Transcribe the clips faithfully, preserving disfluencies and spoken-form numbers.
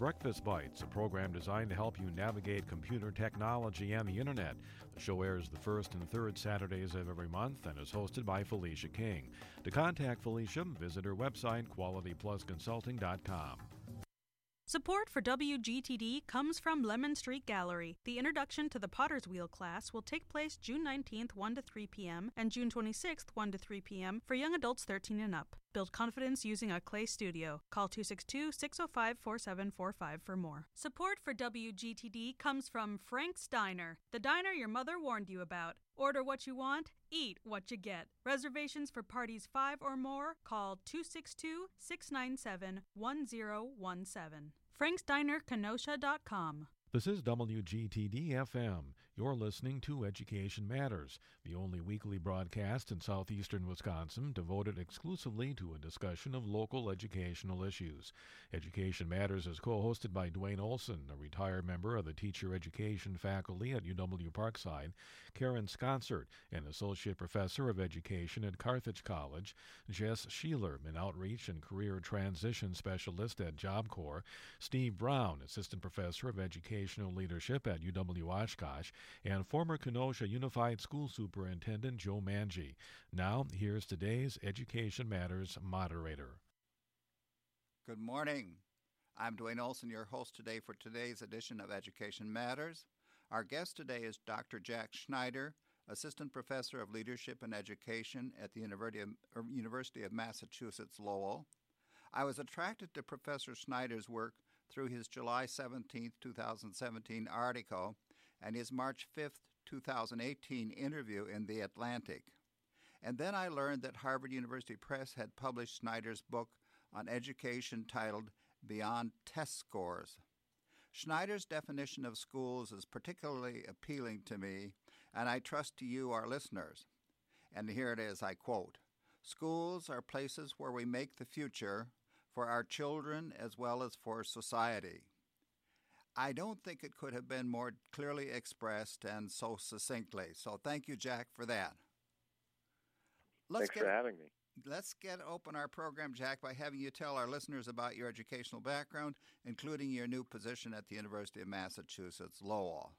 Breakfast Bites, a program designed to help you navigate computer technology and the internet. The show airs the first and third Saturdays of every month and is hosted by Felicia King. To contact Felicia, visit her website, quality plus consulting dot com. Support for W G T D comes from Lemon Street Gallery. The introduction to the Potter's Wheel class will take place June nineteenth, one to three p.m. and June twenty-sixth, one to three p.m. for young adults thirteen and up. Build confidence using a clay studio. Call two six two, six zero five, four seven four five for more. Support for W G T D comes from Frank's Diner, the diner your mother warned you about. Order what you want, eat what you get. Reservations for parties five or more, call two six two, six nine seven, one zero one seven. franks diner kenosha dot com. This is W G T D F M. You're listening to Education Matters, the only weekly broadcast in southeastern Wisconsin devoted exclusively to a discussion of local educational issues. Education Matters is co-hosted by Dwayne Olson, a retired member of the teacher education faculty at U W Parkside, Karen Sconsert, an associate professor of education at Carthage College, Jess Sheeler, an outreach and career transition specialist at Job Corps, Steve Brown, assistant professor of education leadership at U W Oshkosh, and former Kenosha Unified School Superintendent Joe Manji. Now, here's today's Education Matters moderator. Good morning. I'm Dwayne Olson, your host today for today's edition of Education Matters. Our guest today is Doctor Jack Schneider, Assistant Professor of Leadership and Education at the University of Massachusetts Lowell. I was attracted to Professor Schneider's work through his July seventeenth, twenty seventeen article and his March fifth, twenty eighteen interview in The Atlantic. And then I learned that Harvard University Press had published Schneider's book on education titled Beyond Test Scores. Schneider's definition of schools is particularly appealing to me, and I trust to you, our listeners. And here it is, I quote, "Schools are places where we make the future for our children as well as for society." I don't think it could have been more clearly expressed and so succinctly. So thank you, Jack, for that. Let's Thanks get, for having me. Let's get open our program, Jack, by having you tell our listeners about your educational background, including your new position at the University of Massachusetts Lowell.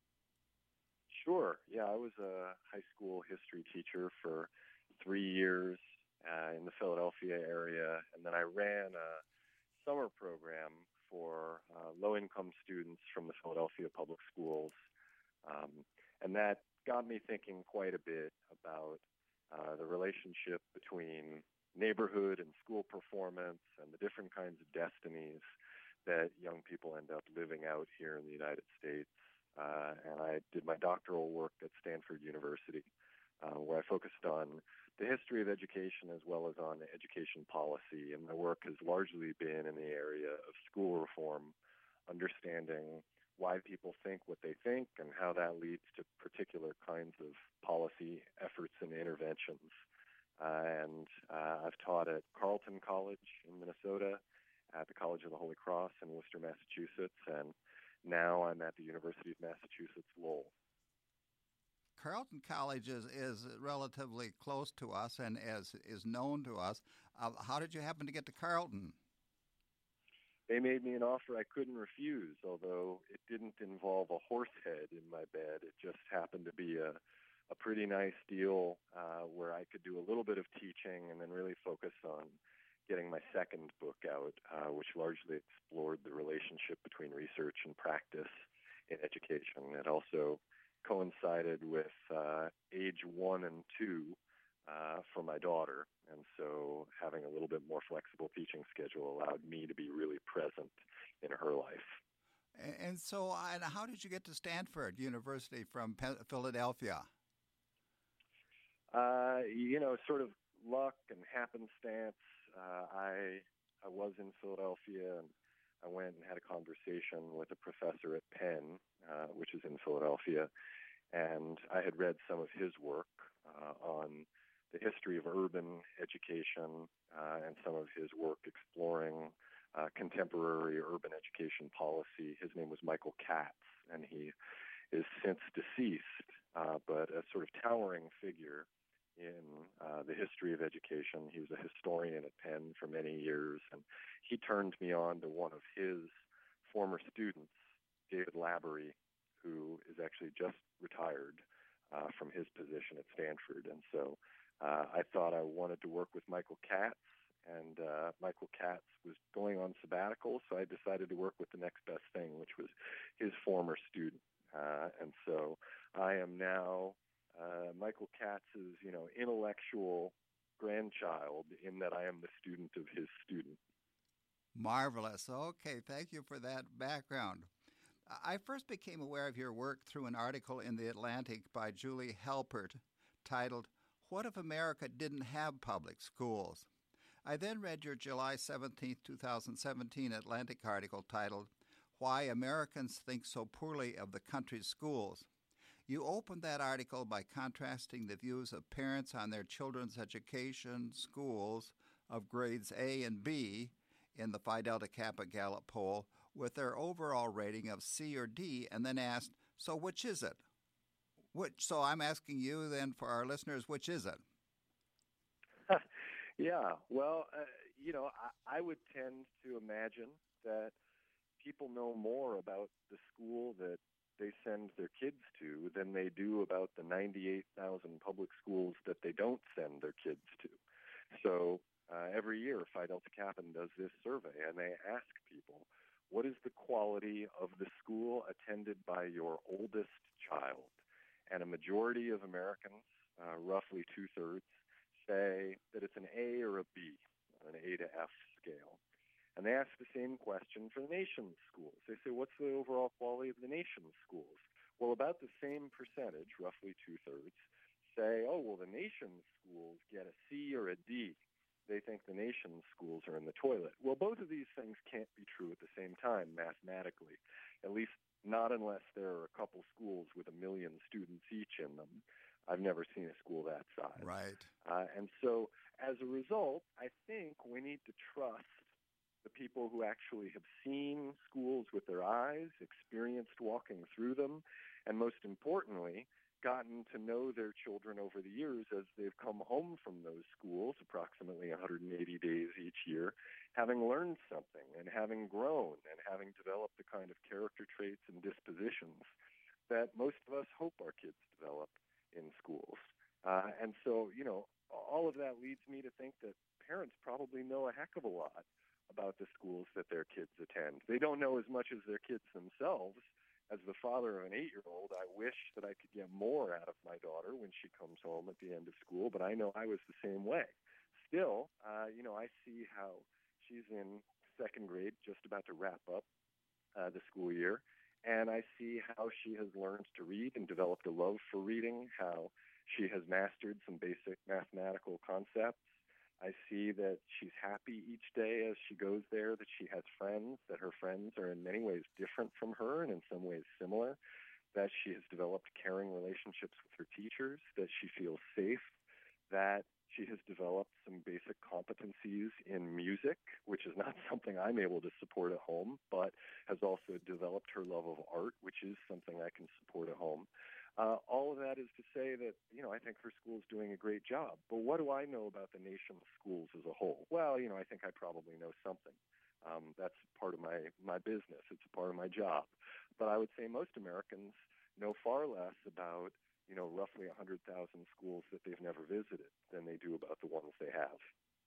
Sure. Yeah, I was a high school history teacher for three years uh, in the Philadelphia area, and then I ran a summer program for uh, low-income students from the Philadelphia public schools, um, and that got me thinking quite a bit about uh, the relationship between neighborhood and school performance and the different kinds of destinies that young people end up living out here in the United States. Uh, and I did my doctoral work at Stanford University, uh, where I focused on the history of education as well as on education policy. And my work has largely been in the area of school reform, understanding why people think what they think and how that leads to particular kinds of policy efforts and interventions. Uh, and uh, I've taught at Carleton College in Minnesota, at the College of the Holy Cross in Worcester, Massachusetts, and now I'm at the University of Massachusetts Lowell. Carleton College is, is relatively close to us and as is known to us. Uh, how did you happen to get to Carleton? They made me an offer I couldn't refuse, although it didn't involve a horse head in my bed. It just happened to be a, a pretty nice deal uh, where I could do a little bit of teaching and then really focus on getting my second book out, uh, which largely explored the relationship between research and practice in education. It also coincided with uh, age one and two uh, for my daughter, and so having a little bit more flexible teaching schedule allowed me to be really present in her life. And so and how did you get to Stanford University from Philadelphia? Uh, you know, sort of luck and happenstance. Uh, I I was in Philadelphia, and I went and had a conversation with a professor at Penn, uh, which is in Philadelphia, and I had read some of his work uh, on the history of urban education uh, and some of his work exploring uh, contemporary urban education policy. His name was Michael Katz, and he is since deceased, uh, but a sort of towering figure in uh, the history of education. He was a historian at Penn for many years, and he turned me on to one of his former students, David Laborie, who is actually just retired uh, from his position at Stanford. And so uh, I thought I wanted to work with Michael Katz, and uh, Michael Katz was going on sabbatical, so I decided to work with the next best thing, which was his former student. Uh, and so I am now uh, Michael Katz's, you know, intellectual grandchild, in that I am the student of his student. Marvelous. Okay, thank you for that background. I first became aware of your work through an article in The Atlantic by Julie Halpert titled, "What if America Didn't Have Public Schools?" I then read your July seventeenth, twenty seventeen Atlantic article titled, "Why Americans Think So Poorly of the Country's Schools." You opened that article by contrasting the views of parents on their children's education schools of grades A and B in the Phi Delta Kappa Gallup poll with their overall rating of C or D, and then asked, so which is it? Which, so I'm asking you then, for our listeners, which is it? Yeah, well, uh, you know, I, I would tend to imagine that people know more about the school that they send their kids to than they do about the ninety-eight thousand public schools that they don't send their kids to. So uh, every year, Phi Delta Kappa does this survey, and they ask people, what is the quality of the school attended by your oldest child? And a majority of Americans, uh, roughly two-thirds, say that it's an A or a B, an A to F scale. And they ask the same question for the nation's schools. They say, what's the overall quality of the nation's schools? Well, about the same percentage, roughly two-thirds, say, oh, well, the nation's schools get a C or a D. They think the nation's schools are in the toilet. Well, both of these things can't be true at the same time mathematically, at least not unless there are a couple schools with a million students each in them. I've never seen a school that size. Right. Uh, and so as a result, I think we need to trust the people who actually have seen schools with their eyes, experienced walking through them, and most importantly, gotten to know their children over the years as they've come home from those schools, approximately one hundred eighty days each year, having learned something and having grown and having developed the kind of character traits and dispositions that most of us hope our kids develop in schools. Uh, and so, you know, all of that leads me to think that parents probably know a heck of a lot about the schools that their kids attend. They don't know as much as their kids themselves. As the father of an eight-year-old, I wish that I could get more out of my daughter when she comes home at the end of school, but I know I was the same way. Still, uh, you know, I see how she's in second grade, just about to wrap up uh, the school year, and I see how she has learned to read and developed a love for reading, how she has mastered some basic mathematical concepts. I see that she's happy each day as she goes there, that she has friends, that her friends are in many ways different from her and in some ways similar, that she has developed caring relationships with her teachers, that she feels safe, that she has developed some basic competencies in music, which is not something I'm able to support at home, but has also developed her love of art, which is something I can support at home. Uh, all of that is to say that, you know, I think her school is doing a great job. But what do I know about the nation's schools as a whole? Well, you know, I think I probably know something. Um, that's part of my, my business. It's a part of my job. But I would say most Americans know far less about, you know, roughly one hundred thousand schools that they've never visited than they do about the ones they have.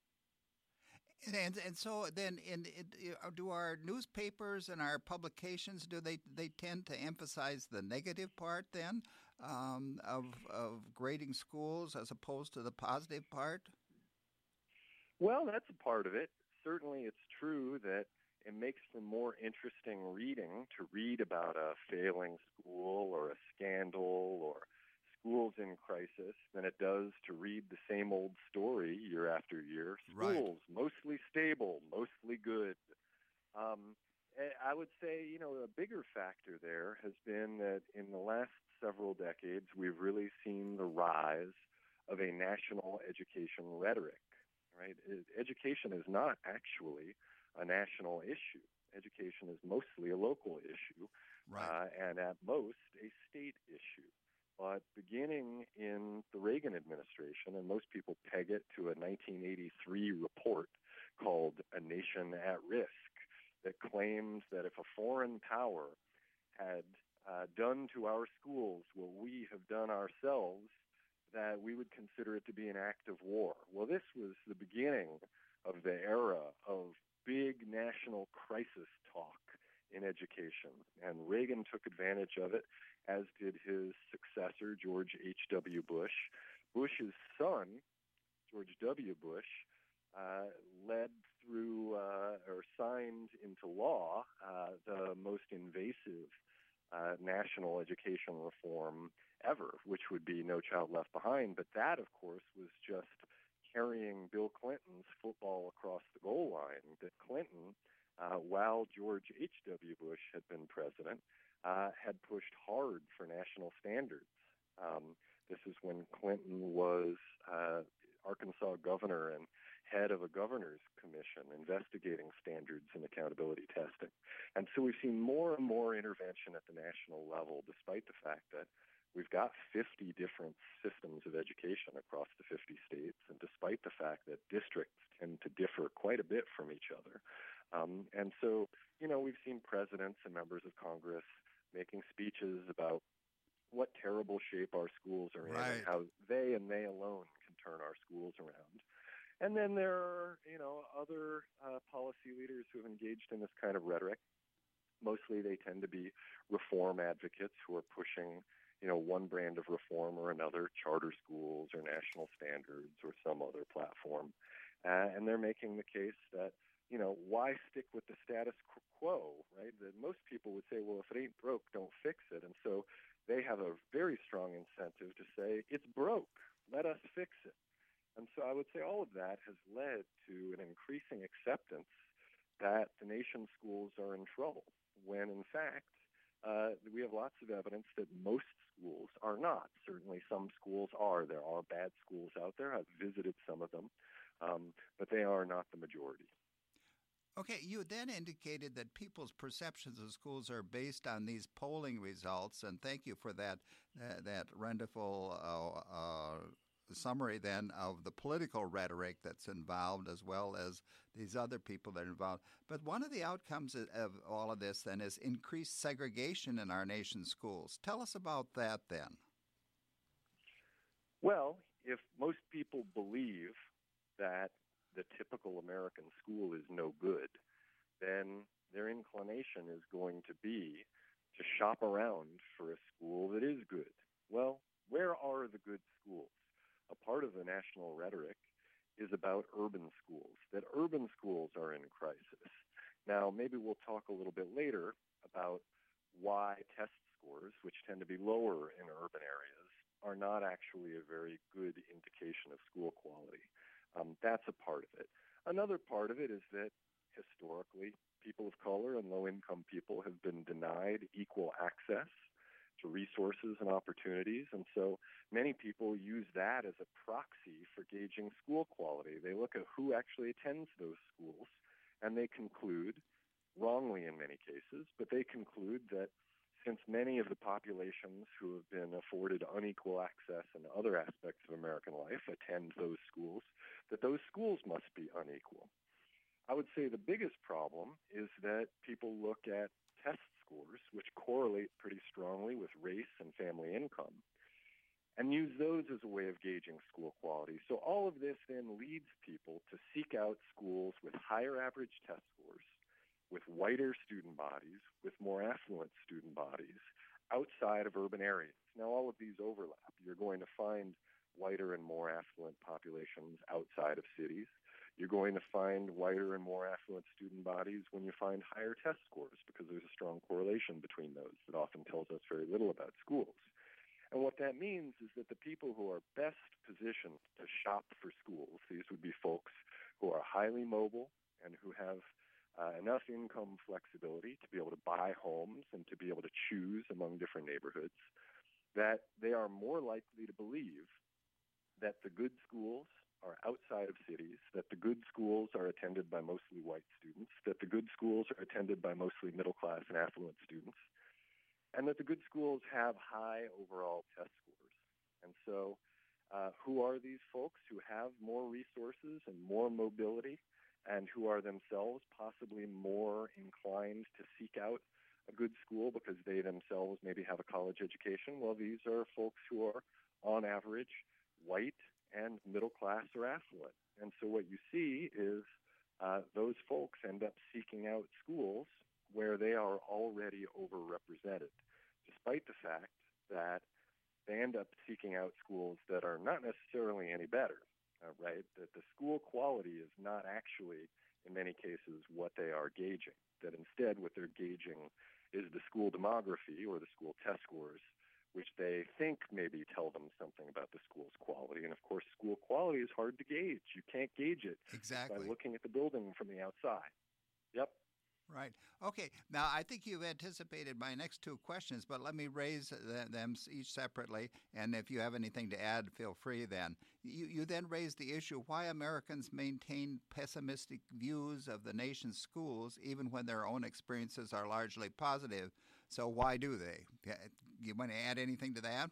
And, and and so then, in, in do our newspapers and our publications, do they they tend to emphasize the negative part then um, of of grading schools as opposed to the positive part? Well, that's a part of it. Certainly, it's true that it makes for more interesting reading to read about a failing school or a scandal or schools in crisis than it does to read the same old story year after year. Schools, right. Mostly stable, mostly good. Um, I would say, you know, a bigger factor there has been that in the last several decades, we've really seen the rise of a national education rhetoric, right? Education is not actually a national issue. Education is mostly a local issue, right. uh, and at most a state issue. But beginning in the Reagan administration, and most people peg it to a nineteen eighty-three report called A Nation at Risk, that claimed that if a foreign power had uh, done to our schools what we have done ourselves, that we would consider it to be an act of war. Well, this was the beginning of the era of big national crisis talk in education, and Reagan took advantage of it, as did his successor, George H W. Bush. Bush's son, George W. Bush, uh, led through uh, or signed into law uh, the most invasive uh, national education reform ever, which would be No Child Left Behind. But that, of course, was just carrying Bill Clinton's football across the goal line. That Clinton, uh, while George H W. Bush had been president, uh, had pushed hard for national standards. Um, this is when Clinton was uh, Arkansas governor and head of a governor's commission investigating standards and accountability testing. And so we've seen more and more intervention at the national level, despite the fact that we've got fifty different systems of education across the fifty states, and despite the fact that districts tend to differ quite a bit from each other. Um, and so, you know, we've seen presidents and members of Congress making speeches about what terrible shape our schools are in, right, and how they and they alone can turn our schools around. And then there are, you know, other uh, policy leaders who have engaged in this kind of rhetoric. Mostly they tend to be reform advocates who are pushing, you know, one brand of reform or another, charter schools or national standards or some other platform. Uh, and they're making the case that, you know, why stick with the status quo, right? That most people would say, well, if it ain't broke, don't fix it. And so they have a very strong incentive to say, it's broke, let us fix it. And so I would say all of that has led to an increasing acceptance that the nation's schools are in trouble, when in fact, uh, we have lots of evidence that most schools are not. Certainly some schools are. There are bad schools out there. I've visited some of them, um, but they are not the majority. Okay, you then indicated that people's perceptions of schools are based on these polling results, and thank you for that, uh, that wonderful uh, uh summary then of the political rhetoric that's involved, as well as these other people that are involved. But one of the outcomes of all of this then is increased segregation in our nation's schools. Tell us about that then. Well, if most people believe that the typical American school is no good, then their inclination is going to be to shop around for a school that is good. Well, where are the good schools? A part of the national rhetoric is about urban schools, that urban schools are in crisis. Now, maybe we'll talk a little bit later about why test scores, which tend to be lower in urban areas, are not actually a very good indication of school quality. Um, that's a part of it. Another part of it is that historically, people of color and low-income people have been denied equal access to resources and opportunities, and so many people use that as a proxy for gauging school quality. They look at who actually attends those schools, and they conclude, wrongly in many cases, but they conclude that since many of the populations who have been afforded unequal access in other aspects of American life attend those schools, that those schools must be unequal. I would say the biggest problem is that people look at test scores, which correlate pretty strongly with race and family income, and use those as a way of gauging school quality. So all of this then leads people to seek out schools with higher average test scores, with whiter student bodies, with more affluent student bodies outside of urban areas. Now, all of these overlap. You're going to find whiter and more affluent populations outside of cities. You're going to find whiter and more affluent student bodies when you find higher test scores, because there's a strong correlation between those that often tells us very little about schools. And what that means is that the people who are best positioned to shop for schools, these would be folks who are highly mobile and who have uh, enough income flexibility to be able to buy homes and to be able to choose among different neighborhoods, that they are more likely to believe that the good schools are outside of cities, that the good schools are attended by mostly white students, that the good schools are attended by mostly middle-class and affluent students, and that the good schools have high overall test scores. And so uh, who are these folks who have more resources and more mobility and who are themselves possibly more inclined to seek out a good school because they themselves maybe have a college education. Well, these are folks who are, on average, white and middle class or affluent. And so what you see is uh, those folks end up seeking out schools where they are already overrepresented, despite the fact that they end up seeking out schools that are not necessarily any better, uh, right? That the school quality is not actually, in many cases, what they are gauging. That instead what they're gauging is the school demography or the school test scores, which they think maybe tell them something about the school's quality. And of course, school quality is hard to gauge. You can't gauge it Exactly. by looking at the building from the outside. Yep. Right. Okay. Now, I think you've anticipated my next two questions, but let me raise th- them each separately. And if you have anything to add, feel free then. You, you then raised the issue why Americans maintain pessimistic views of the nation's schools, even when their own experiences are largely positive. So why do they? You want to add anything to that?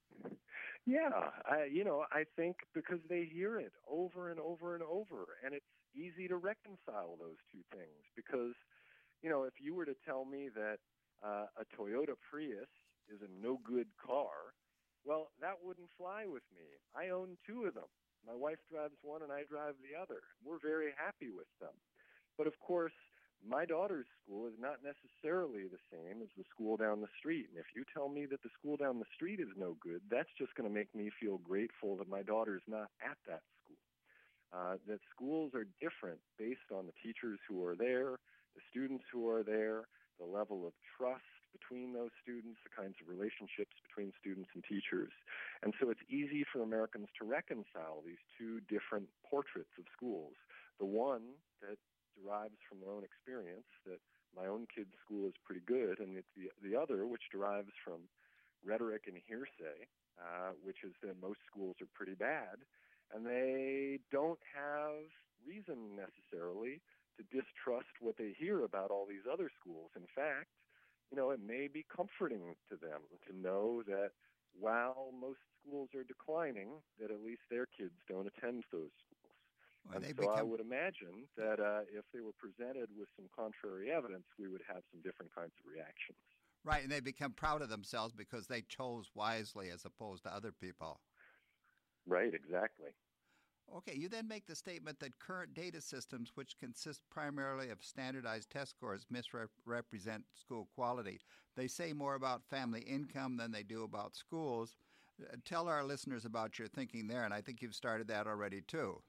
Yeah. I, you know, I think because they hear it over and over and over, and it's easy to reconcile those two things because, you know, if you were to tell me that uh, a Toyota Prius is a no-good car, well, that wouldn't fly with me. I own two of them. My wife drives one and I drive the other. We're very happy with them. But of course, my daughter's school is not necessarily the same as the school down the street. And if you tell me that the school down the street is no good, that's just going to make me feel grateful that my daughter's not at that school. Uh, that schools are different based on the teachers who are there, the students who are there, the level of trust between those students, the kinds of relationships between students and teachers. And so it's easy for Americans to reconcile these two different portraits of schools. The one that derives from their own experience, that my own kid's school is pretty good, and it's the, the other, which derives from rhetoric and hearsay, uh, which is that most schools are pretty bad. And they don't have reason necessarily to distrust what they hear about all these other schools. In fact, you know, it may be comforting to them to know that while most schools are declining, that at least their kids don't attend those schools. Well, and so become... I would imagine that uh, if they were presented with some contrary evidence, we would have some different kinds of reactions. Right, and they become proud of themselves because they chose wisely as opposed to other people. Right, exactly. Okay, you then make the statement that current data systems, which consist primarily of standardized test scores, misrepresent school quality. They say more about family income than they do about schools. Uh, tell our listeners about your thinking there, and I think you've started that already too.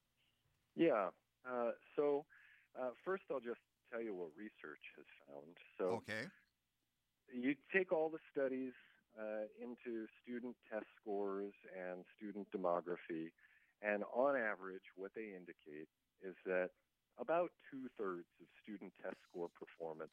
Yeah. Uh, so uh, first I'll just tell you what research has found. So okay. You take all the studies uh, into student test scores and student demography, and on average, what they indicate is that about two-thirds of student test score performance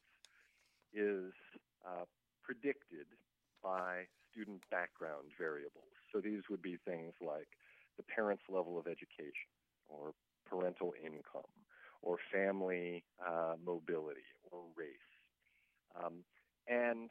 is uh, predicted by student background variables. So these would be things like the parent's level of education or parental income or family uh, mobility or race. Um, and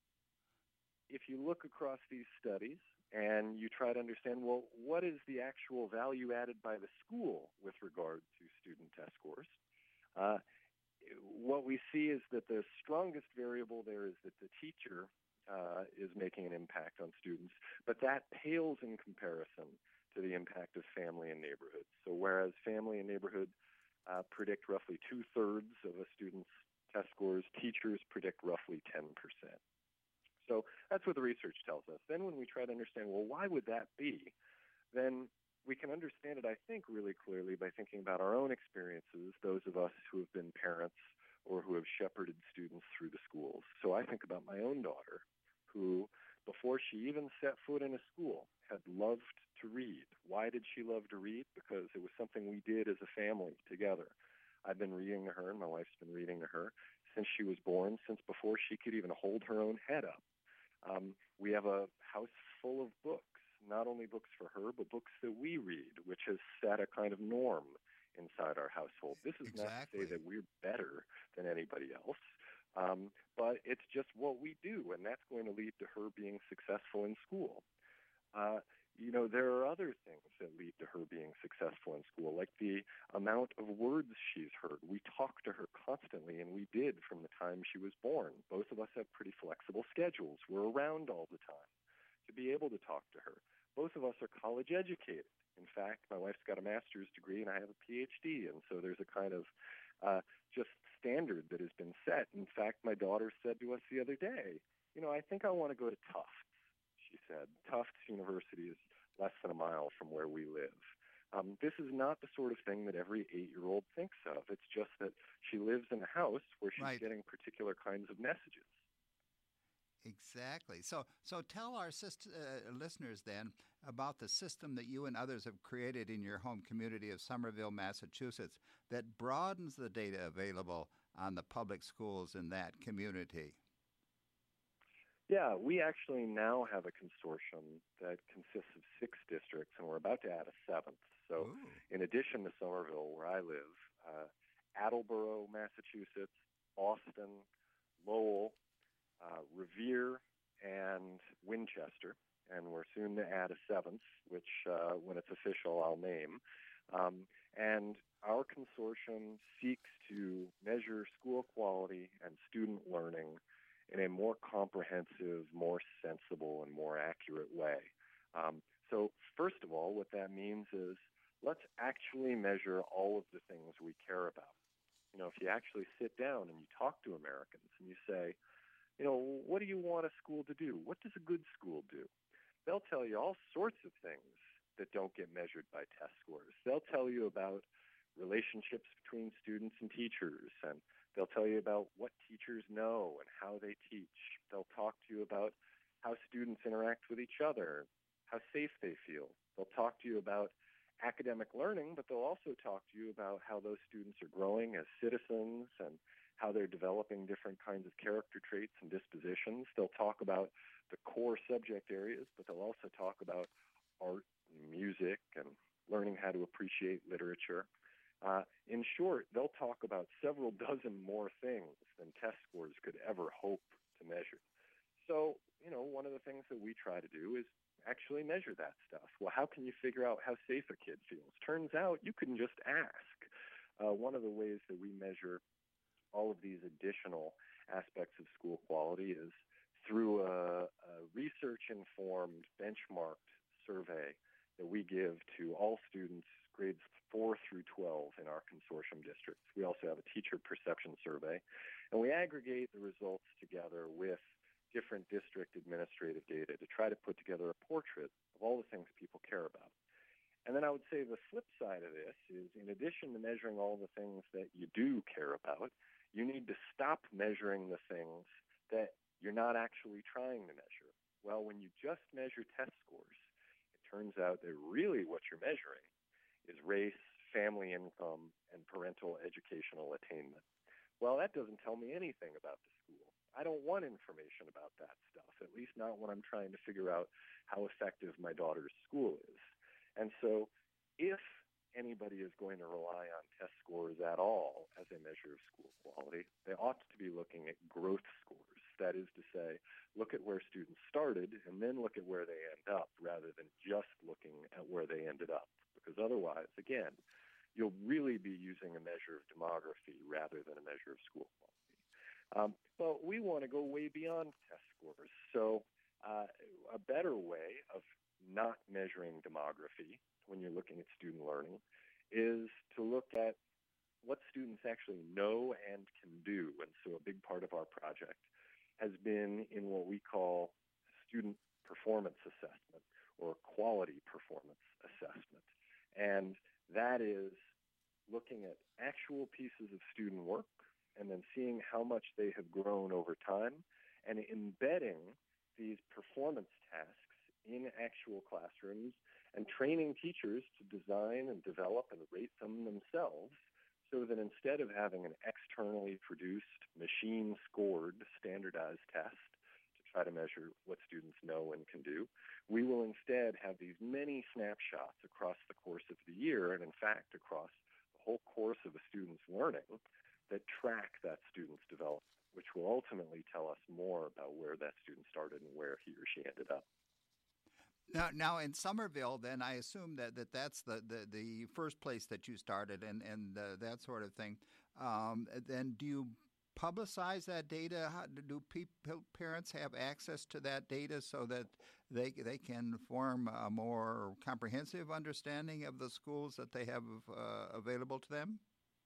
if you look across these studies and you try to understand, well, what is the actual value added by the school with regard to student test scores? Uh, what we see is that the strongest variable there is that the teacher uh, is making an impact on students, but that pales in comparison to the impact of family and neighborhood. So whereas family and neighborhood uh, predict roughly two-thirds of a student's test scores, teachers predict roughly ten percent. So that's what the research tells us. Then when we try to understand, well, why would that be? Then we can understand it, I think, really clearly by thinking about our own experiences, those of us who have been parents or who have shepherded students through the schools. So I think about my own daughter, who, before she even set foot in a school, had loved to read. Why did she love to read? Because it was something we did as a family together. I've been reading to her, and my wife's been reading to her since she was born, since before she could even hold her own head up. Um, we have a house full of books, not only books for her, but books that we read, which has set a kind of norm inside our household. This is exactly. not to say that we're better than anybody else, um, but it's just what we do, and that's going to lead to her being successful in school. Uh, you know, there are other things that lead to her being successful in school, like the amount of words she's heard. We talk to her constantly, and we did from the time she was born. Both of us have pretty flexible schedules. We're around all the time to be able to talk to her. Both of us are college educated. In fact, my wife's got a master's degree and I have a P H D, and so there's a kind of uh, just standard that has been set. In fact, my daughter said to us the other day, you know, I think I want to go to Tufts, she said. Tufts University is less than a mile from where we live. Um, this is not the sort of thing that every eight-year-old thinks of. It's just that she lives in a house where she's Right. getting particular kinds of messages. Exactly. So, so tell our syst- uh, listeners then about the system that you and others have created in your home community of Somerville, Massachusetts, that broadens the data available on the public schools in that community. Yeah, we actually now have a consortium that consists of six districts, and we're about to add a seventh. So Ooh. in addition to Somerville, where I live, uh, Attleboro, Massachusetts, Boston, Lowell, uh, Revere, and Winchester, and we're soon to add a seventh, which uh, when it's official I'll name. Um, and our consortium seeks to measure school quality and student learning in a more comprehensive, more sensible, and more accurate way. Um, so first of all, what that means is let's actually measure all of the things we care about. You know, if you actually sit down and you talk to Americans and you say, you know, what do you want a school to do? What does a good school do? They'll tell you all sorts of things that don't get measured by test scores. They'll tell you about relationships between students and teachers, and they'll tell you about what teachers know and how they teach. They'll talk to you about how students interact with each other, how safe they feel. They'll talk to you about academic learning, but they'll also talk to you about how those students are growing as citizens and how they're developing different kinds of character traits and dispositions. They'll talk about the core subject areas, but they'll also talk about art and music and learning how to appreciate literature. Uh, in short, they'll talk about several dozen more things than test scores could ever hope to measure. So, you know, one of the things that we try to do is actually measure that stuff. Well, how can you figure out how safe a kid feels? Turns out you can just ask. Uh, one of the ways that we measure all of these additional aspects of school quality is through a, a research-informed, benchmarked survey that we give to all students grades four through twelve in our consortium districts. We also have a teacher perception survey, and we aggregate the results together with different district administrative data to try to put together a portrait of all the things people care about. And then I would say the flip side of this is, in addition to measuring all the things that you do care about, you need to stop measuring the things that you're not actually trying to measure. Well, when you just measure test scores, it turns out that really what you're measuring is race, family income, and parental educational attainment. Well, that doesn't tell me anything about the school. I don't want information about that stuff, at least not when I'm trying to figure out how effective my daughter's school is. And so if anybody is going to rely on test scores at all as a measure of school quality, they ought to be looking at growth scores. That is to say, look at where students started and then look at where they end up rather than just looking at where they ended up. Because otherwise, again, you'll really be using a measure of demography rather than a measure of school quality. Um, but we want to go way beyond test scores. So uh, a better way of not measuring demography when you're looking at student learning is to look at what students actually know and can do. And so a big part of our project has been in what we call student performance assessment or quality performance assessment. And that is looking at actual pieces of student work and then seeing how much they have grown over time and embedding these performance tasks in actual classrooms and training teachers to design and develop and rate them themselves so that instead of having an externally produced, machine-scored, standardized test to try to measure what students know and can do, we will instead have these many snapshots across the course of the year and, in fact, across the whole course of a student's learning that track that student's development, which will ultimately tell us more about where that student started and where he or she ended up. Now, now in Somerville, then I assume that, that that's the, the, the first place that you started and, and uh, that sort of thing. Um, then do you publicize that data? How, do people, parents have access to that data so that they they can form a more comprehensive understanding of the schools that they have uh, available to them?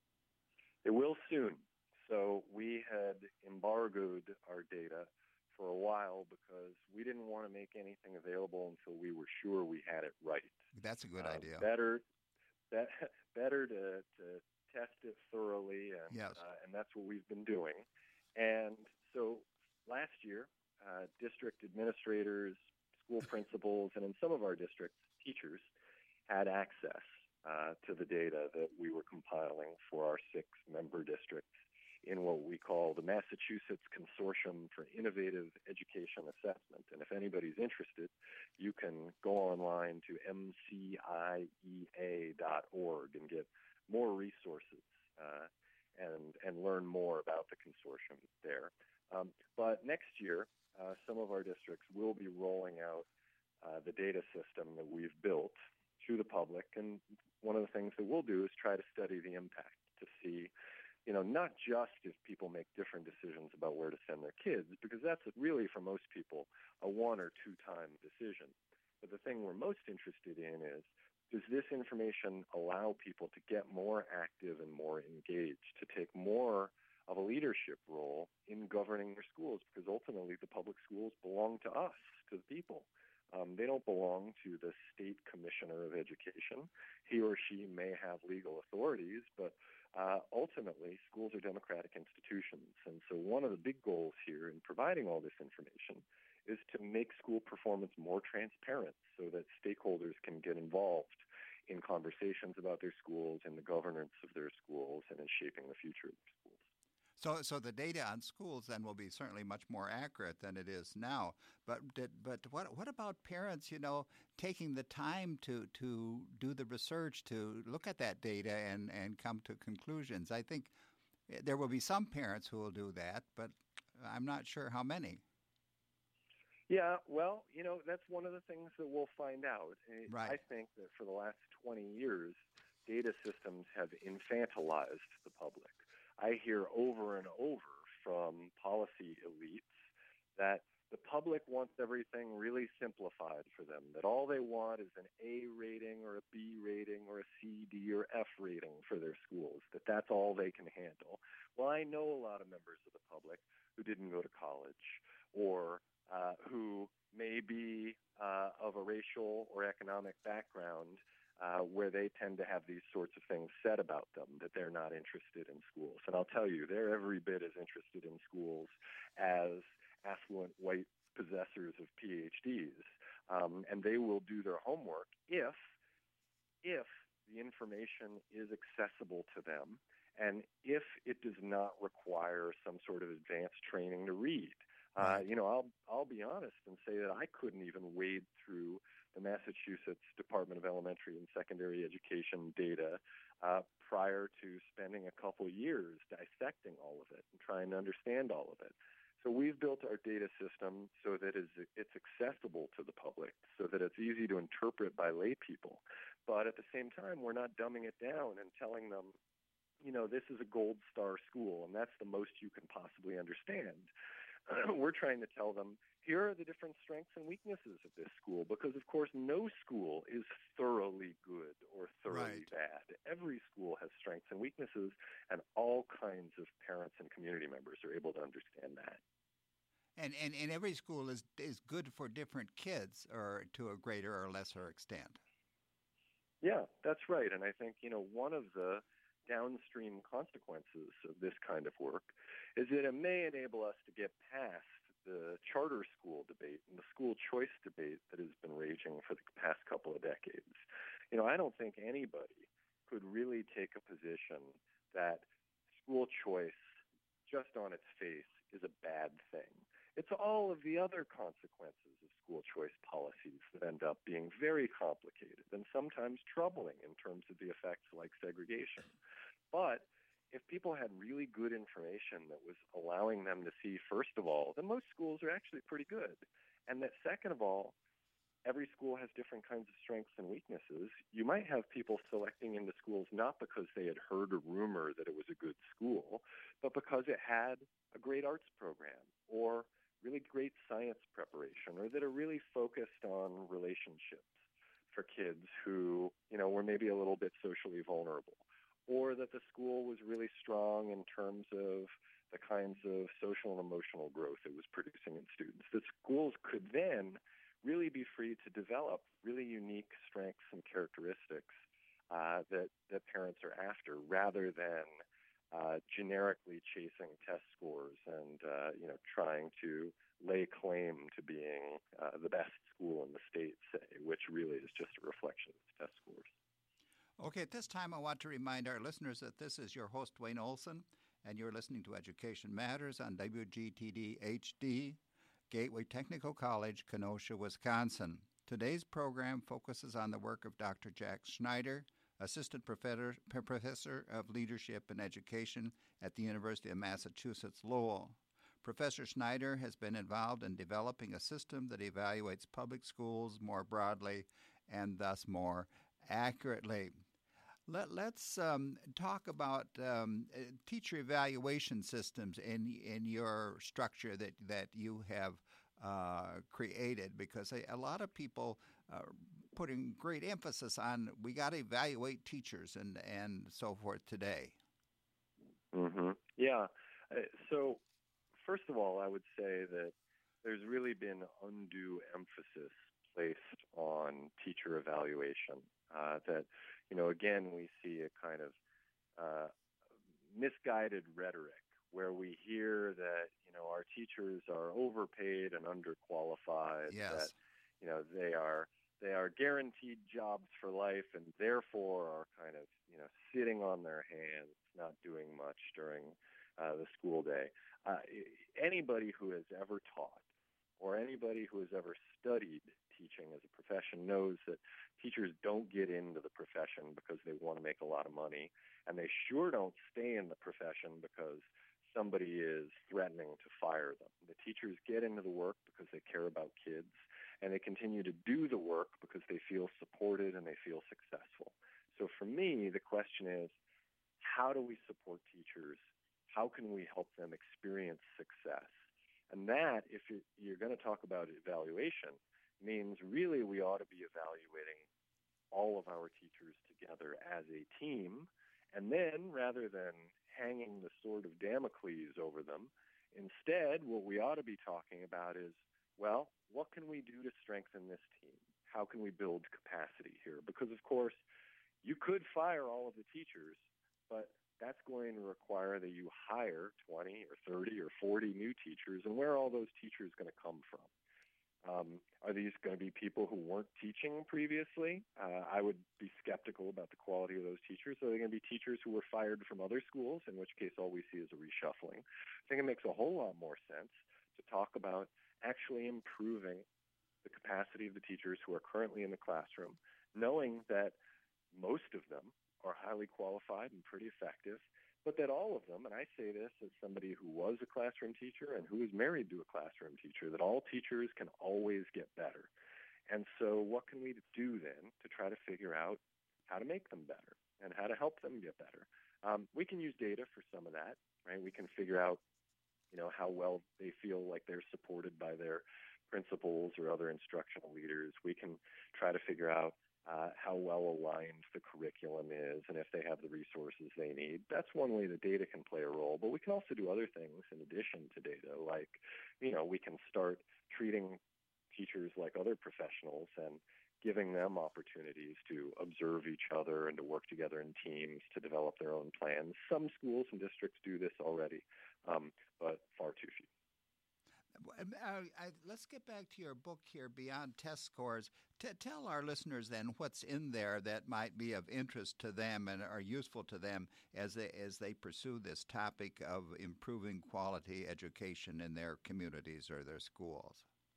It will soon. So we had embargoed our data for a while because we didn't want to make anything available until we were sure we had it right. That's a good uh, idea. Better, be, better to, to test it thoroughly, and yes. uh, and that's what we've been doing. And so last year, uh, district administrators, school principals, and in some of our districts, teachers had access uh, to the data that we were compiling for our six member districts in what we call the Massachusetts Consortium for Innovative Education Assessment. And if anybody's interested, you can go online to m c i e a dot org and get more resources uh, and, and learn more about the consortium there. Um, but next year, uh, some of our districts will be rolling out uh, the data system that we've built to the public. And one of the things that we'll do is try to study the impact to see, you know, not just if people make different decisions about where to send their kids, because that's really, for most people, a one or two-time decision. But the thing we're most interested in is, does this information allow people to get more active and more engaged, to take more of a leadership role in governing their schools? Because ultimately, the public schools belong to us, to the people. Um, they don't belong to the state commissioner of education. He or she may have legal authorities, but uh, ultimately, schools are democratic institutions. And so one of the big goals here in providing all this information is to make school performance more transparent so that stakeholders can get involved in conversations about their schools and the governance of their schools and in shaping the future of their schools. So, so the data on schools then will be certainly much more accurate than it is now. But, did, but what what about parents? You know, taking the time to, to do the research, to look at that data and, and come to conclusions. I think there will be some parents who will do that, but I'm not sure how many. Yeah, well, you know, that's one of the things that we'll find out. Right. I think that for the last twenty years, data systems have infantilized the public. I hear over and over from policy elites that the public wants everything really simplified for them, that all they want is an A rating or a B rating or a C, D, or F rating for their schools, that that's all they can handle. Well, I know a lot of members of the public who didn't go to college or uh, who may be uh, of a racial or economic background Uh, where they tend to have these sorts of things said about them, that they're not interested in schools. And I'll tell you, they're every bit as interested in schools as affluent white possessors of P H Ds. Um, and they will do their homework if, if the information is accessible to them and if it does not require some sort of advanced training to read. Uh, you know, I'll I'll be honest and say that I couldn't even wade through the Massachusetts Department of Elementary and Secondary Education data uh, prior to spending a couple years dissecting all of it and trying to understand all of it. So we've built our data system so that it's accessible to the public, so that it's easy to interpret by lay people. But at the same time, we're not dumbing it down and telling them, you know, this is a gold star school and that's the most you can possibly understand. We're trying to tell them, here are the different strengths and weaknesses of this school, because, of course, no school is thoroughly good or thoroughly right. bad. Every school has strengths and weaknesses, and all kinds of parents and community members are able to understand that. And, and, and every school is, is good for different kids, or to a greater or lesser extent. Yeah, that's right. And I think, you know, one of the downstream consequences of this kind of work is that it may enable us to get past the charter school debate and the school choice debate that has been raging for the past couple of decades. You know, I don't think anybody could really take a position that school choice, just on its face, is a bad thing. It's all of the other consequences of school choice policies that end up being very complicated and sometimes troubling in terms of the effects like segregation. But if people had really good information that was allowing them to see, first of all, that most schools are actually pretty good, and that second of all, every school has different kinds of strengths and weaknesses. You might have people selecting into schools not because they had heard a rumor that it was a good school, but because it had a great arts program or really great science preparation, or that are really focused on relationships for kids who, you know, were maybe a little bit socially vulnerable, or that the school was really strong in terms of the kinds of social and emotional growth it was producing in students. The schools could then really be free to develop really unique strengths and characteristics uh, that, that parents are after, rather than uh, generically chasing test scores and, uh, you know, trying to lay claim to being uh, the best school in the state, say, which really is just a reflection of test scores. Okay, at this time I want to remind our listeners that this is your host, Dwayne Olson, and you're listening to Education Matters on W G T D H D, Gateway Technical College, Kenosha, Wisconsin. Today's program focuses on the work of Doctor Jack Schneider, Assistant Professor, Professor of Leadership and Education at the University of Massachusetts Lowell. Professor Schneider has been involved in developing a system that evaluates public schools more broadly and thus more accurately. Let, let's um, talk about um, teacher evaluation systems in in your structure that, that you have uh, created, because a, a lot of people are putting great emphasis on we got to evaluate teachers and, and so forth today. Mm-hmm. Yeah. Uh, so first of all, I would say that there's really been undue emphasis placed on teacher evaluation. Uh, that, you know, again, we see a kind of uh, misguided rhetoric where we hear that, you know, our teachers are overpaid and underqualified, Yes. that, you know, they are they are guaranteed jobs for life and therefore are kind of, you know, sitting on their hands, not doing much during uh, the school day. Uh, anybody who has ever taught or anybody who has ever studied teaching as a profession knows that teachers don't get into the profession because they want to make a lot of money, and they sure don't stay in the profession because somebody is threatening to fire them. The teachers get into the work because they care about kids, and they continue to do the work because they feel supported and they feel successful. So for me, the question is, how do we support teachers? How can we help them experience success? And that, if you're, you're going to talk about evaluation, means really we ought to be evaluating all of our teachers together as a team. And then, rather than hanging the sword of Damocles over them, instead, what we ought to be talking about is, well, what can we do to strengthen this team? How can we build capacity here? Because, of course, you could fire all of the teachers, but that's going to require that you hire twenty or thirty or forty new teachers. And where are all those teachers going to come from? Um, are these going to be people who weren't teaching previously? Uh, I would be skeptical about the quality of those teachers. Are they going to be teachers who were fired from other schools, in which case all we see is a reshuffling? I think it makes a whole lot more sense to talk about actually improving the capacity of the teachers who are currently in the classroom, knowing that most of them are highly qualified and pretty effective, but that all of them, and I say this as somebody who was a classroom teacher and who is married to a classroom teacher, that all teachers can always get better. And so what can we do then to try to figure out how to make them better and how to help them get better? Um, we can use data for some of that, right? We can figure out, you know, how well they feel like they're supported by their principals or other instructional leaders. We can try to figure out Uh, how well aligned the curriculum is and if they have the resources they need. That's one way the data can play a role, but we can also do other things in addition to data, like, you know, we can start treating teachers like other professionals and giving them opportunities to observe each other and to work together in teams to develop their own plans. Some schools and districts do this already, um, but far too few. Uh, I, let's get back to your book here, Beyond Test Scores. T- tell our listeners then what's in there that might be of interest to them and are useful to them as they as they pursue this topic of improving quality education in their communities or their schools.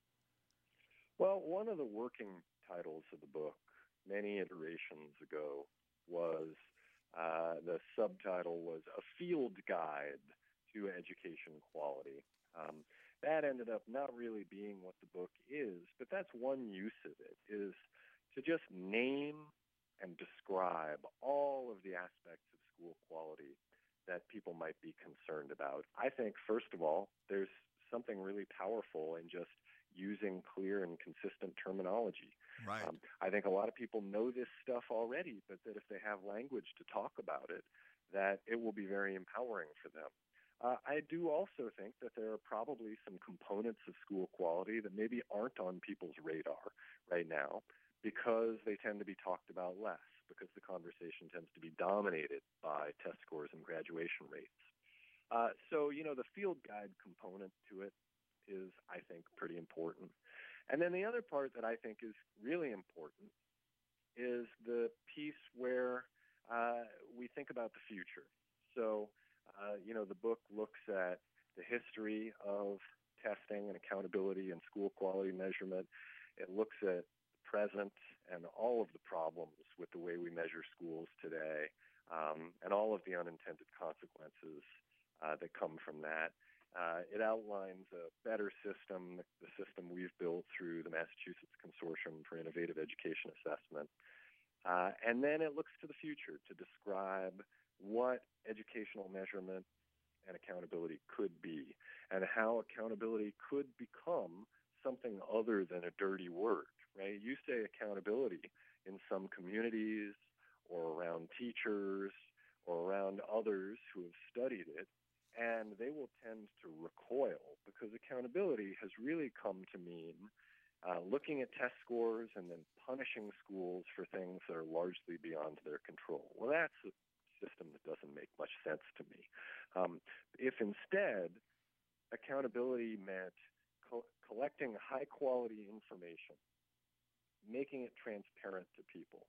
Well, one of the working titles of the book, many iterations ago, was uh, the subtitle was A Field Guide to Education Quality. Um, that ended up not really being what the book is, but that's one use of it, is to just name and describe all of the aspects of school quality that people might be concerned about. I think, first of all, there's something really powerful in just using clear and consistent terminology. Right. Um, I think a lot of people know this stuff already, but that if they have language to talk about it, that it will be very empowering for them. Uh, I do also think that there are probably some components of school quality that maybe aren't on people's radar right now because they tend to be talked about less, because the conversation tends to be dominated by test scores and graduation rates. Uh, so, you know, the field guide component to it is, I think, pretty important. And then the other part that I think is really important is the piece where uh, we think about the future. So, uh, you know, the book looks at the history of testing and accountability and school quality measurement. It looks at the present and all of the problems with the way we measure schools today, um, and all of the unintended consequences uh, that come from that. Uh, it outlines a better system, the system we've built through the Massachusetts Consortium for Innovative Education Assessment. Uh, and then it looks to the future to describe what educational measurement and accountability could be, and how accountability could become something other than a dirty word, right? You say accountability in some communities or around teachers or around others who have studied it, and they will tend to recoil because accountability has really come to mean uh, looking at test scores and then punishing schools for things that are largely beyond their control. Well, that's a system that doesn't make much sense to me. Um, if instead accountability meant co- collecting high-quality information, making it transparent to people,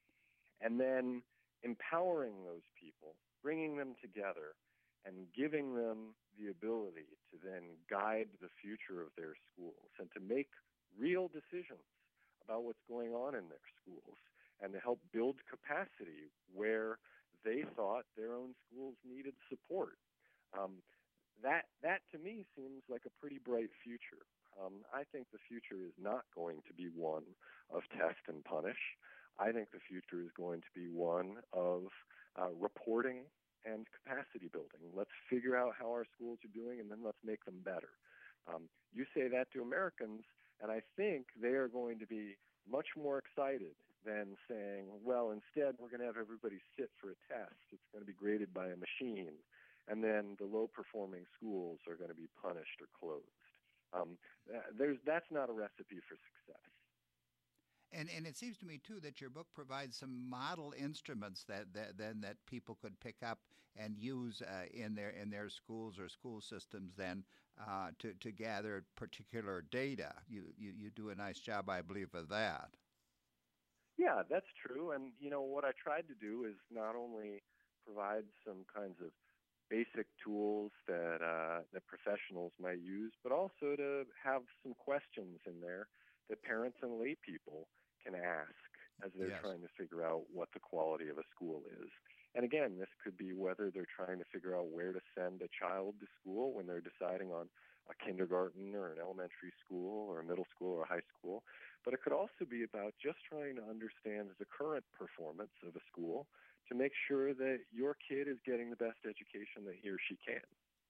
and then empowering those people, bringing them together, and giving them the ability to then guide the future of their schools and to make real decisions about what's going on in their schools and to help build capacity where they thought their own schools needed support. Um, that, that to me seems like a pretty bright future. Um, I think the future is not going to be one of test and punish. I think the future is going to be one of uh, reporting and capacity building. Let's figure out how our schools are doing, and then let's make them better. Um, you say that to Americans, and I think they are going to be much more excited than saying, well, instead we're going to have everybody sit for a test. It's going to be graded by a machine, and then the low-performing schools are going to be punished or closed. Um, there's, that's not a recipe for success. And and it seems to me, too, that your book provides some model instruments that, that then that people could pick up and use uh, in their in their schools or school systems then uh, to, to gather particular data. You, you you do a nice job, I believe, of that. Yeah, that's true. And, you know, what I tried to do is not only provide some kinds of basic tools that uh, that professionals might use, but also to have some questions in there that parents and lay people can ask as they're Yes. trying to figure out what the quality of a school is. And again, this could be whether they're trying to figure out where to send a child to school when they're deciding on a kindergarten or an elementary school or a middle school or a high school. But it could also be about just trying to understand the current performance of a school to make sure that your kid is getting the best education that he or she can.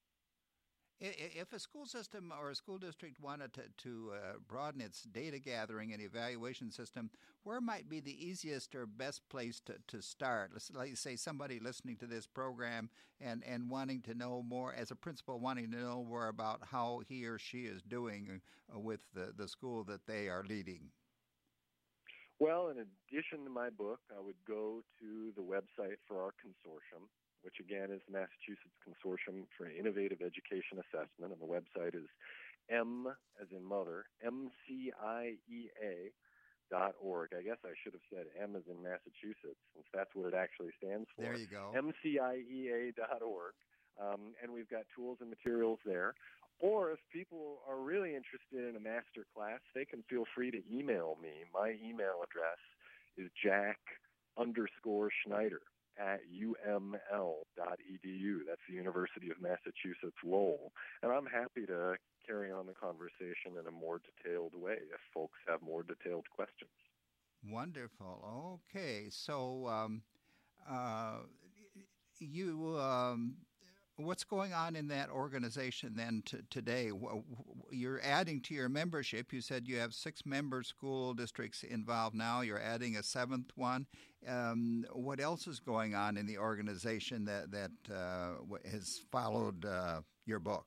If a school system or a school district wanted to, to uh, broaden its data gathering and evaluation system, where might be the easiest or best place to, to start? Let's, let's say somebody listening to this program and, and wanting to know more, as a principal, wanting to know more about how he or she is doing with the, the school that they are leading. Well, in addition to my book, I would go to the website for our consortium, which again is the Massachusetts Consortium for Innovative Education Assessment, and the website is M as in mother, M C I E A dot org. I guess I should have said M as in Massachusetts, since that's what it actually stands for. There you go. M C I E A dot org, um, and we've got tools and materials there. Or if people are really interested in a master class, they can feel free to email me. My email address is jack underscore Schneider at U M L dot E D U. That's the University of Massachusetts Lowell. And I'm happy to carry on the conversation in a more detailed way if folks have more detailed questions. Wonderful. Okay, so um, uh, you, um, what's going on in that organization then t- today? You're adding to your membership. You said you have six member school districts involved now. You're adding a seventh one. Um, what else is going on in the organization that that uh, has followed uh, your book?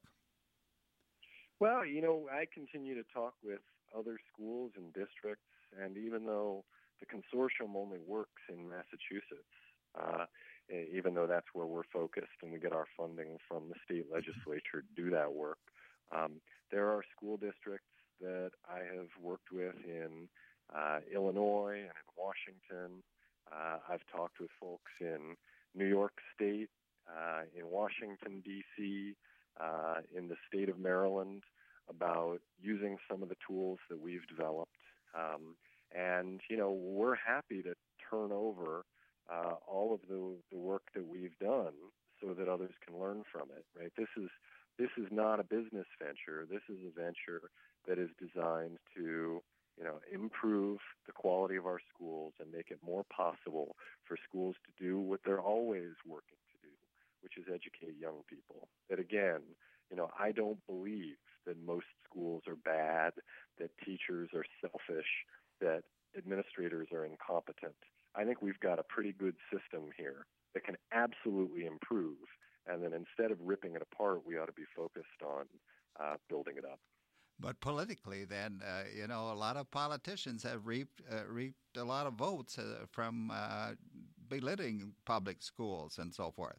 Well, you know, I continue to talk with other schools and districts, and even though the consortium only works in Massachusetts, uh, even though that's where we're focused and we get our funding from the state legislature to do that work, um, there are school districts that I have worked with in uh, Illinois and in Washington. Uh, I've talked with folks in New York State, uh, in Washington, D C, uh, in the state of Maryland about using some of the tools that we've developed. Um, and, you know, we're happy to turn over uh, all of the, the work that we've done so that others can learn from it, right? This is, this is not a business venture. This is a venture that is designed to, you know, improve the quality of our schools and make it more possible for schools to do what they're always working to do, which is educate young people. That, again, you know, I don't believe that most schools are bad, that teachers are selfish, that administrators are incompetent. I think we've got a pretty good system here that can absolutely improve, and then instead of ripping it apart, we ought to be focused on uh, building it up. But politically, then, uh, you know, a lot of politicians have reaped, uh, reaped a lot of votes uh, from uh, belittling public schools and so forth.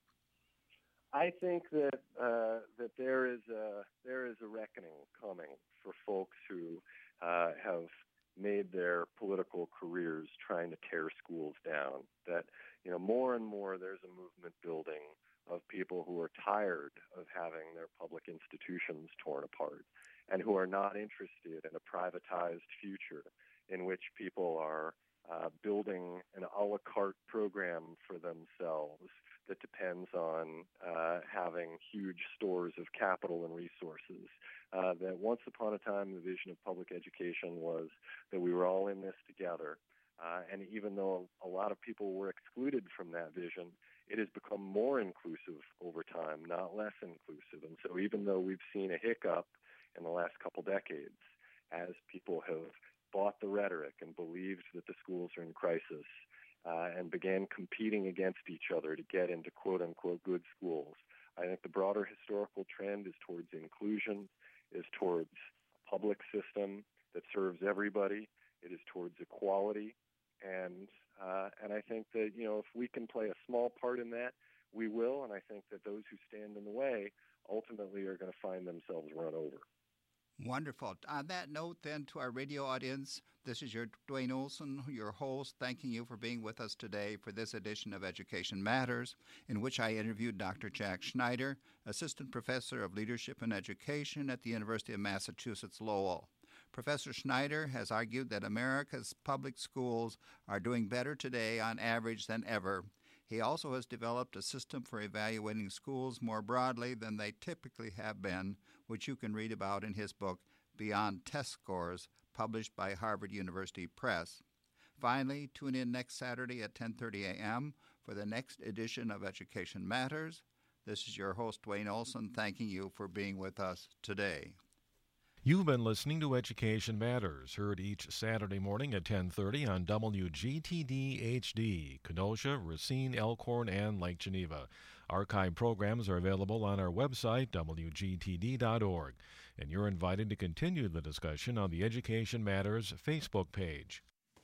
I think that uh, that there is a there is a reckoning coming for folks who uh, have made their political careers trying to tear schools down. That, you know, more and more there's a movement building of people who are tired of having their public institutions torn apart and who are not interested in a privatized future in which people are uh, building an a la carte program for themselves that depends on uh, having huge stores of capital and resources. Uh, that once upon a time, the vision of public education was that we were all in this together. Uh, and even though a lot of people were excluded from that vision, it has become more inclusive over time, not less inclusive. And so even though we've seen a hiccup in the last couple decades as people have bought the rhetoric and believed that the schools are in crisis, Uh, and began competing against each other to get into quote-unquote good schools. I think the broader historical trend is towards inclusion, is towards a public system that serves everybody. It is towards equality. And uh, and I think that, you know, if we can play a small part in that, we will. And I think that those who stand in the way ultimately are going to find themselves run over. Wonderful. On that note, then, to our radio audience, this is your Dwayne Olson, your host, thanking you for being with us today for this edition of Education Matters, in which I interviewed Doctor Jack Schneider, Assistant Professor of Leadership and Education at the University of Massachusetts Lowell. Professor Schneider has argued that America's public schools are doing better today on average than ever. He also has developed a system for evaluating schools more broadly than they typically have been, which you can read about in his book, Beyond Test Scores, published by Harvard University Press. Finally, tune in next Saturday at ten thirty a.m. for the next edition of Education Matters. This is your host, Dwayne Olson, thanking you for being with us today. You've been listening to Education Matters, heard each Saturday morning at ten thirty on W G T D H D, Kenosha, Racine, Elkhorn, and Lake Geneva. Archive programs are available on our website, W G T D dot org, and you're invited to continue the discussion on the Education Matters Facebook page.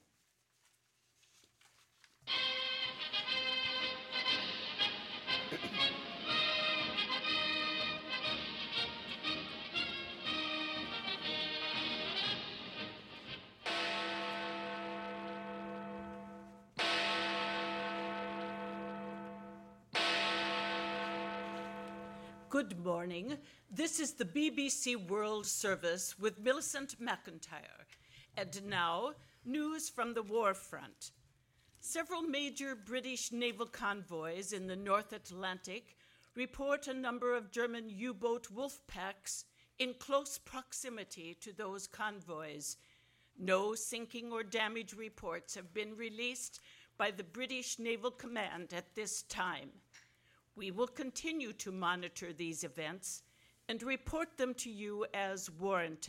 Good morning. This is the B B C World Service with Millicent McIntyre. And now, news from the war front. Several major British naval convoys in the North Atlantic report a number of German U-boat wolf packs in close proximity to those convoys. No sinking or damage reports have been released by the British Naval Command at this time. We will continue to monitor these events and report them to you as warranted.